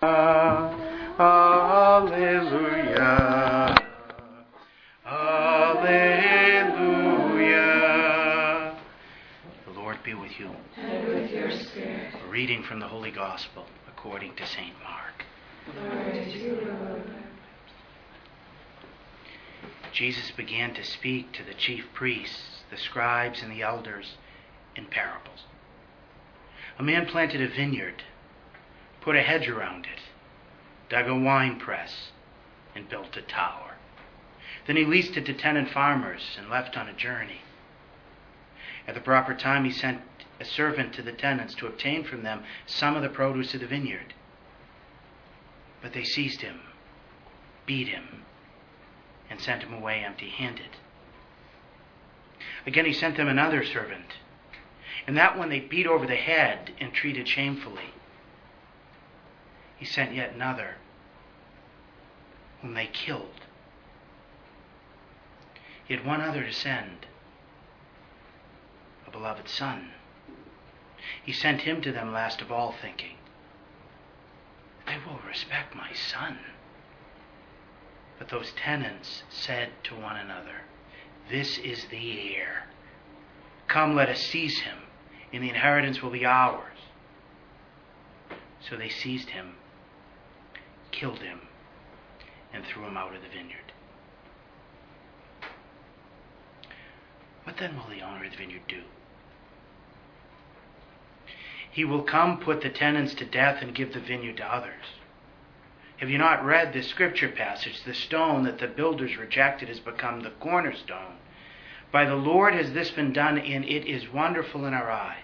Alleluia. Alleluia. The Lord be with you. And with your spirit. A reading from the Holy Gospel according to St. Mark. Glory to you, Lord. Jesus began to speak to the chief priests, the scribes, and the elders in parables. A man planted a vineyard, put a hedge around it, dug a wine press, and built a tower. Then he leased it to tenant farmers and left on a journey. At the proper time, he sent a servant to the tenants to obtain from them some of the produce of the vineyard. But they seized him, beat him, and sent him away empty-handed. Again, he sent them another servant, and that one they beat over the head and treated shamefully. He sent yet another, whom they killed. He had one other to send, a beloved son. He sent him to them last of all, thinking, "They will respect my son." But those tenants said to one another, "This is the heir. Come, let us seize him, and the inheritance will be ours." So they seized him, killed him, and threw him out of the vineyard. What then will the owner of the vineyard do? He will come, put the tenants to death, and give the vineyard to others. Have you not read this scripture passage? The stone that the builders rejected has become the cornerstone. By the Lord has this been done, and it is wonderful in our eyes.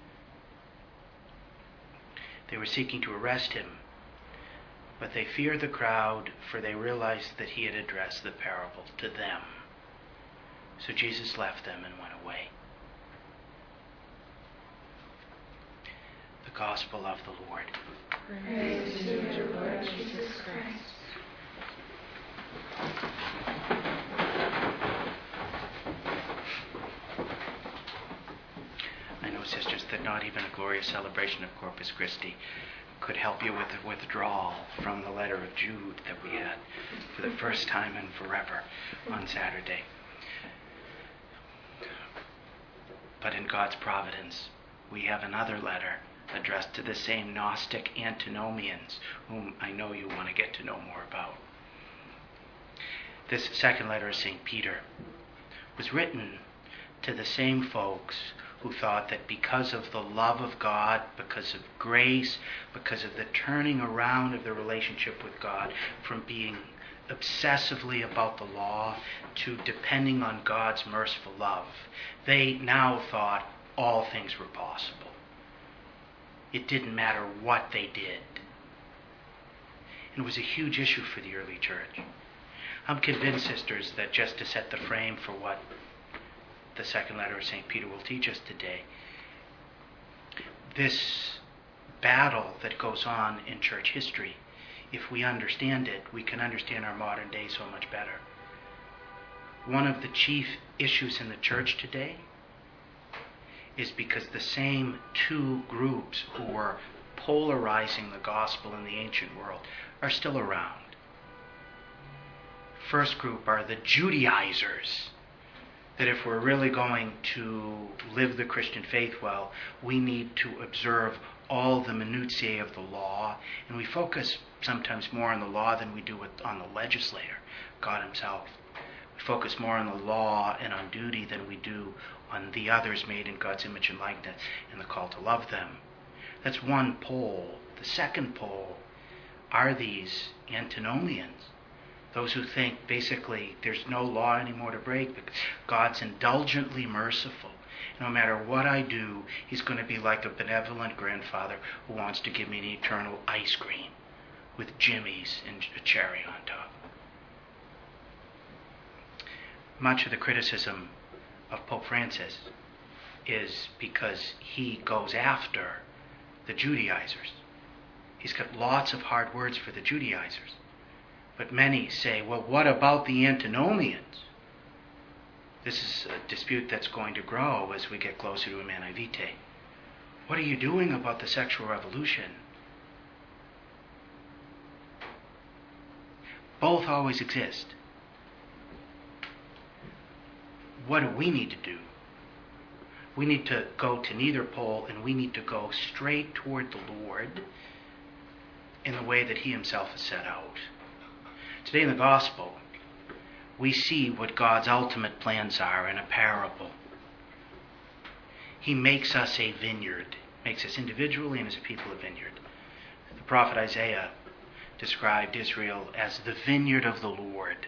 They were seeking to arrest him, but they feared the crowd, for they realized that he had addressed the parable to them. So Jesus left them and went away. The Gospel of the Lord. Praise to you, Lord Jesus Christ. I know, sisters, that not even a glorious celebration of Corpus Christi could help you with the withdrawal from the letter of Jude that we had for the first time in forever on Saturday. But in God's providence, we have another letter addressed to the same Gnostic antinomians, whom I know you want to get to know more about. This second letter of St. Peter was written to the same folks who thought that because of the love of God, because of grace, because of the turning around of the relationship with God from being obsessively about the law to depending on God's merciful love, they now thought all things were possible. It didn't matter what they did. And it was a huge issue for the early church. I'm convinced, sisters, that just to set the frame for what the second letter of St. Peter will teach us today, this battle that goes on in church history, if we understand it, we can understand our modern day so much better. One of the chief issues in the church today is because the same two groups who were polarizing the gospel in the ancient world are still around. First group are the Judaizers, that if we're really going to live the Christian faith well, we need to observe all the minutiae of the law, and we focus sometimes more on the law than we do on the legislator, God himself. We focus more on the law and on duty than we do on the others made in God's image and likeness and the call to love them. That's one pole. The second pole are these antinomians, those who think basically there's no law anymore to break because God's indulgently merciful. No matter what I do, he's going to be like a benevolent grandfather who wants to give me an eternal ice cream with jimmies and a cherry on top. Much of the criticism of Pope Francis is because he goes after the Judaizers. He's got lots of hard words for the Judaizers. But many say, well, what about the antinomians? This is a dispute that's going to grow as we get closer to Humanae Vitae. What are you doing about the sexual revolution? Both always exist. What do we need to do? We need to go to neither pole, and we need to go straight toward the Lord in the way that He Himself has set out. Today in the Gospel, we see what God's ultimate plans are in a parable. He makes us a vineyard, makes us individually and as a people a vineyard. The prophet Isaiah described Israel as the vineyard of the Lord.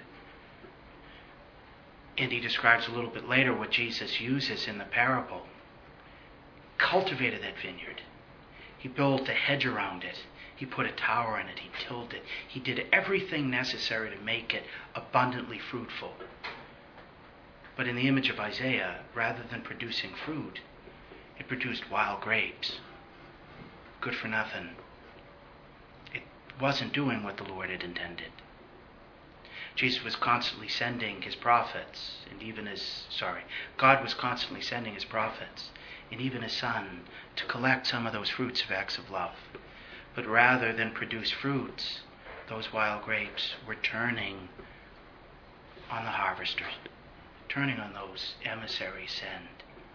And he describes a little bit later what Jesus uses in the parable. Cultivated that vineyard. He built a hedge around it. He put a tower in it. He tilled it. He did everything necessary to make it abundantly fruitful. But in the image of Isaiah, rather than producing fruit, it produced wild grapes. Good for nothing. It wasn't doing what the Lord had intended. Jesus was constantly sending His prophets, God was constantly sending His prophets, and even His Son, to collect some of those fruits of acts of love. But rather than produce fruits, those wild grapes were turning on the harvesters, turning on those emissaries sent.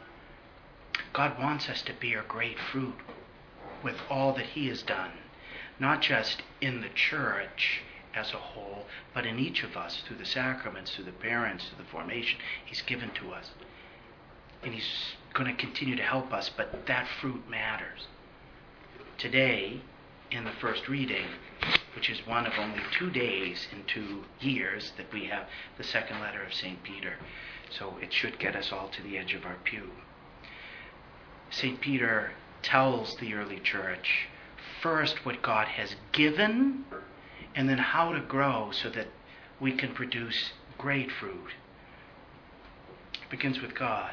God wants us to bear great fruit with all that He has done, not just in the church as a whole, but in each of us, through the sacraments, through the parents, through the formation He's given to us. And He's going to continue to help us, but that fruit matters. Today, in the first reading, which is one of only 2 days in 2 years that we have the second letter of St. Peter, so it should get us all to the edge of our pew. St. Peter tells the early church first what God has given, and then how to grow so that we can produce great fruit. It begins with God.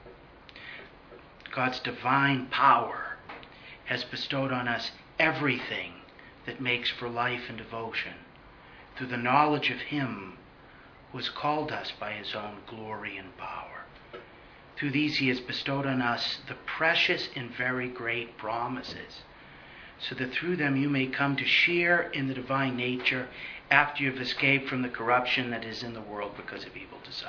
God's divine power has bestowed on us everything that makes for life and devotion through the knowledge of Him who has called us by His own glory and power. Through these He has bestowed on us the precious and very great promises, so that through them you may come to share in the divine nature after you have escaped from the corruption that is in the world because of evil desire.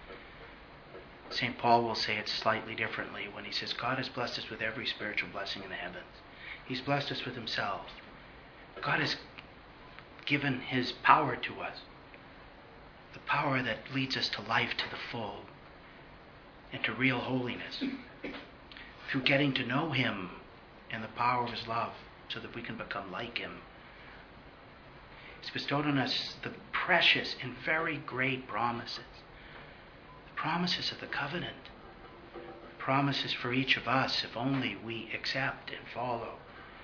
St. Paul will say it slightly differently when he says, God has blessed us with every spiritual blessing in the heavens. He's blessed us with Himself. God has given His power to us, the power that leads us to life to the full and to real holiness, through getting to know Him and the power of His love so that we can become like Him. He's bestowed on us the precious and very great promises, the promises of the covenant, promises for each of us if only we accept and follow,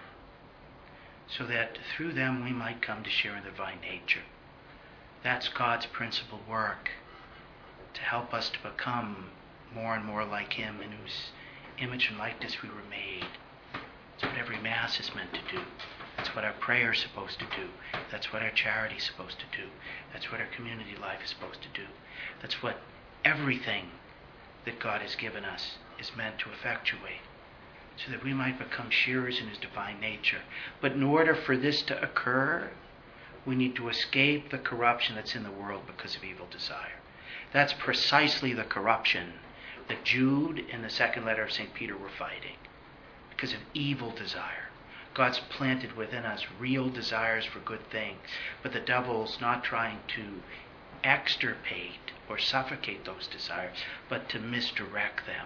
so that through them we might come to share in the divine nature. That's God's principal work, to help us to become more and more like Him, in whose image and likeness we were made. That's what every Mass is meant to do. That's what our prayer is supposed to do. That's what our charity is supposed to do. That's what our community life is supposed to do. That's what everything that God has given us is meant to effectuate, so that we might become sharers in His divine nature. But in order for this to occur, we need to escape the corruption that's in the world because of evil desire. That's precisely the corruption that Jude and the second letter of St. Peter were fighting, because of evil desire. God's planted within us real desires for good things, but the devil's not trying to extirpate or suffocate those desires, but to misdirect them.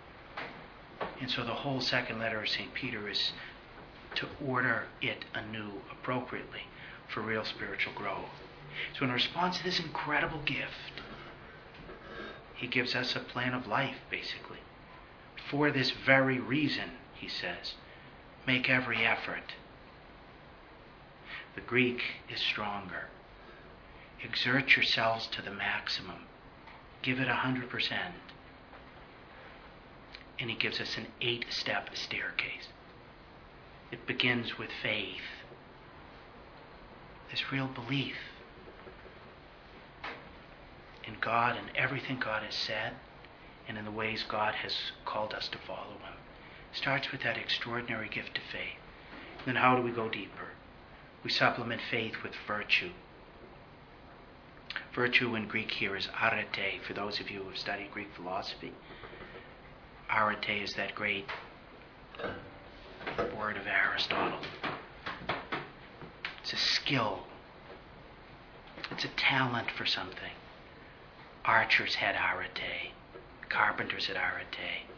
And so the whole second letter of St. Peter is to order it anew appropriately for real spiritual growth. So in response to this incredible gift, He gives us a plan of life, basically. For this very reason, he says, make every effort. The Greek is stronger. Exert yourselves to the maximum. Give it 100%. And he gives us an 8-step staircase. It begins with faith. This real belief in God and everything God has said, and in the ways God has called us to follow Him. Starts with that extraordinary gift of faith. And then how do we go deeper? We supplement faith with virtue. Virtue in Greek here is arete, for those of you who have studied Greek philosophy. Arete is that great word of Aristotle. It's a skill. It's a talent for something. Archers had arete. Carpenters had arete.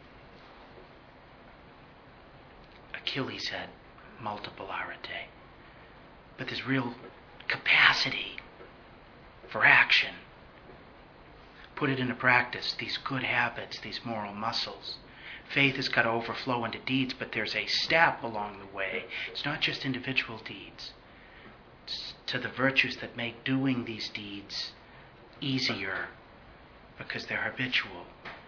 Achilles had multiple arete. But there's real capacity for action. Put it into practice, these good habits, these moral muscles. Faith has got to overflow into deeds, but there's a step along the way. It's not just individual deeds. It's to the virtues that make doing these deeds easier because they're habitual.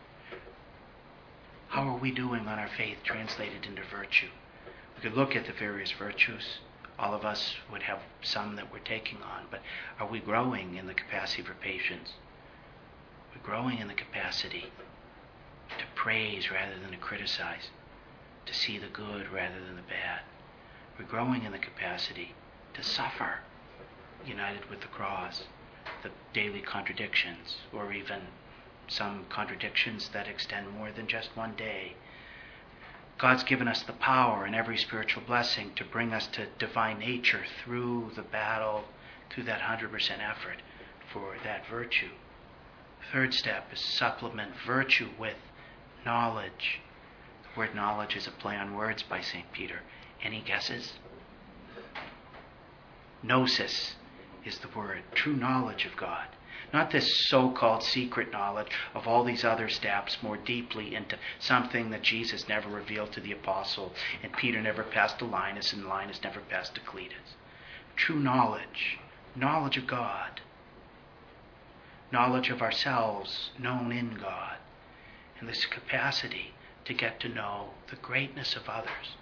How are we doing on our faith translated into virtue? We could look at the various virtues. All of us would have some that we're taking on, but are we growing in the capacity for patience? We're growing in the capacity to praise rather than to criticize, to see the good rather than the bad. We're growing in the capacity to suffer, united with the cross, the daily contradictions, or even some contradictions that extend more than just one day. God's given us the power in every spiritual blessing to bring us to divine nature through the battle, through that 100% effort for that virtue. Third step is supplement virtue with knowledge. The word knowledge is a play on words by St. Peter. Any guesses? Gnosis is the word, true knowledge of God. Not this so-called secret knowledge of all these other steps more deeply into something that Jesus never revealed to the apostle, and Peter never passed to Linus, and Linus never passed to Cletus. True knowledge, knowledge of God, knowledge of ourselves known in God, and this capacity to get to know the greatness of others.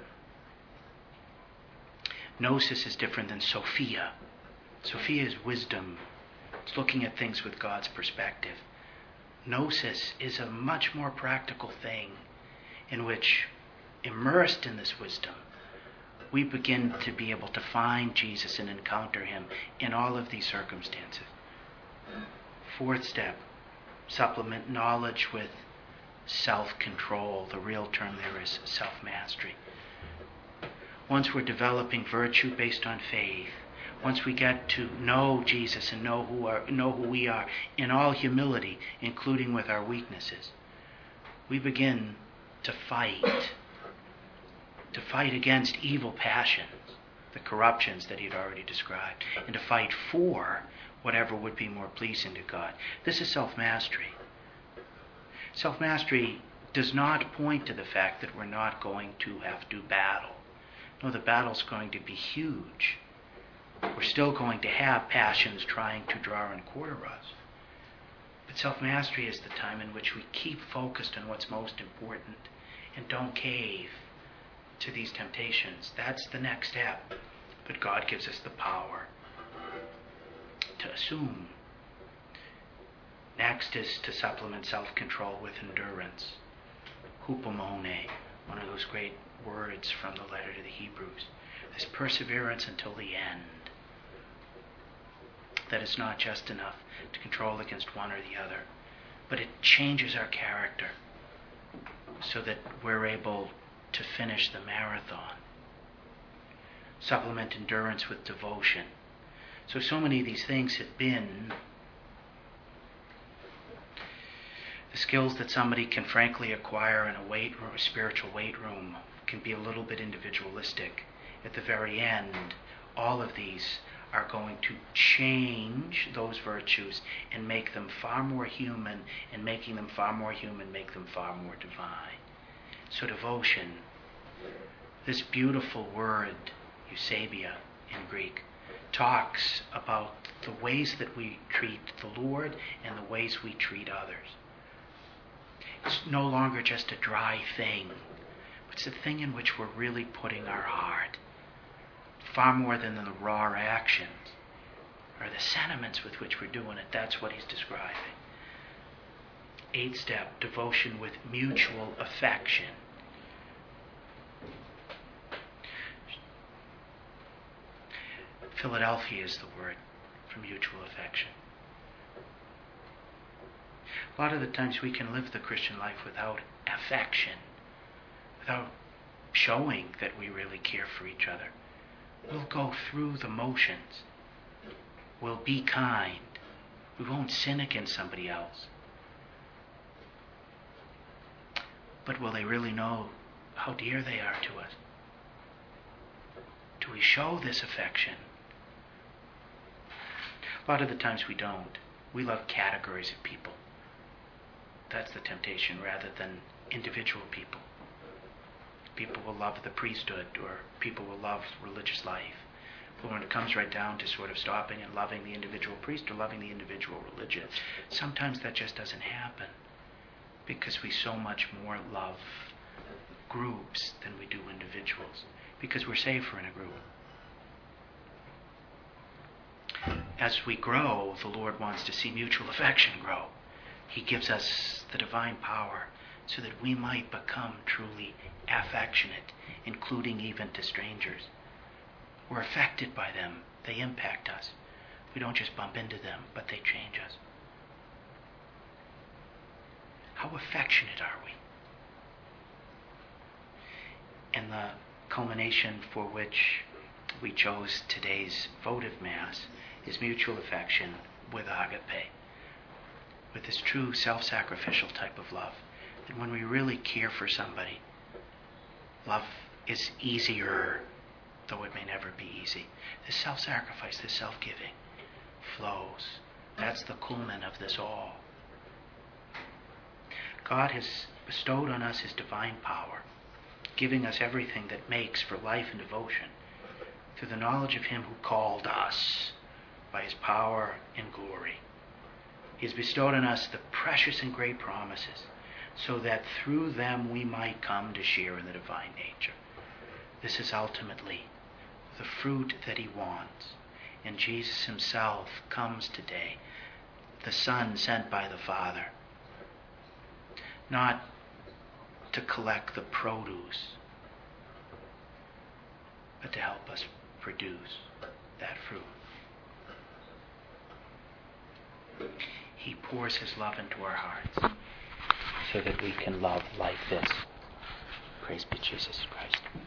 Gnosis is different than Sophia. Sophia is wisdom. It's looking at things with God's perspective. Gnosis is a much more practical thing in which, immersed in this wisdom, we begin to be able to find Jesus and encounter him in all of these circumstances. Fourth step, supplement knowledge with self-control. The real term there is self-mastery. Once we're developing virtue based on faith, once we get to know Jesus and know who we are in all humility, including with our weaknesses, we begin to fight against evil passions, the corruptions that he'd already described, and to fight for whatever would be more pleasing to God. This is self-mastery. Self-mastery does not point to the fact that we're not going to have to battle. No, the battle's going to be huge. We're still going to have passions trying to draw and quarter us. But self-mastery is the time in which we keep focused on what's most important and don't cave to these temptations. That's the next step. But God gives us the power to assume. Next is to supplement self-control with endurance. Hupomone, one of those great words from the letter to the Hebrews. This perseverance until the end. That is not just enough to control against one or the other, but it changes our character so that we're able to finish the marathon. Supplement endurance with devotion. So many of these things have been the skills that somebody can frankly acquire in a spiritual weight room can be a little bit individualistic. At the very end, all of these are going to change those virtues and make them far more human, and making them far more human, make them far more divine. So devotion, this beautiful word, eusebia in Greek, talks about the ways that we treat the Lord and the ways we treat others. It's no longer just a dry thing, but it's a thing in which we're really putting our heart, far more than the raw actions or the sentiments with which we're doing it. That's what he's describing. 8th step, devotion with mutual affection. Philadelphia is the word for mutual affection. A lot of the times we can live the Christian life without affection, without showing that we really care for each other. We'll go through the motions. We'll be kind. We won't sin against somebody else. But will they really know how dear they are to us? Do we show this affection? A lot of the times we don't. We love categories of people. That's the temptation rather than individual people. People will love the priesthood, or people will love religious life. But when it comes right down to sort of stopping and loving the individual priest or loving the individual religion, sometimes that just doesn't happen because we so much more love groups than we do individuals, because we're safer in a group. As we grow, the Lord wants to see mutual affection grow. He gives us the divine power so that we might become truly affectionate, including even to strangers. We're affected by them. They impact us. We don't just bump into them, but they change us. How affectionate are we? And the culmination for which we chose today's votive Mass is mutual affection with agape, with this true self-sacrificial type of love. And when we really care for somebody, love is easier, though it may never be easy. This self-sacrifice, this self-giving flows. That's the culmen of this all. God has bestowed on us His divine power, giving us everything that makes for life and devotion through the knowledge of Him who called us by His power and glory. He has bestowed on us the precious and great promises, so that through them we might come to share in the divine nature. This is ultimately the fruit that He wants. And Jesus Himself comes today, the Son sent by the Father, not to collect the produce, but to help us produce that fruit. He pours His love into our hearts so that we can love like this. Praise be Jesus Christ.